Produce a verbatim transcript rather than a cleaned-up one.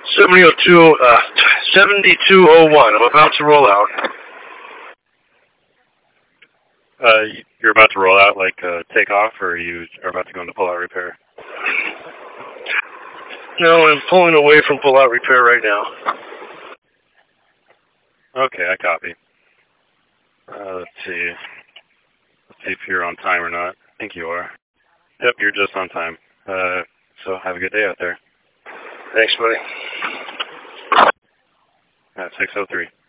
seventy oh two, uh, seventy-two oh one. I'm about to roll out. Uh, you're about to roll out, like, uh, take off, or you are about to go into pull-out repair? No, I'm pulling away from pull-out repair right now. Okay, I copy. Uh, let's see. Let's see if you're on time or not. I think you are. Yep, you're just on time. Uh, so have a good day out there. Thanks, buddy. At six oh three.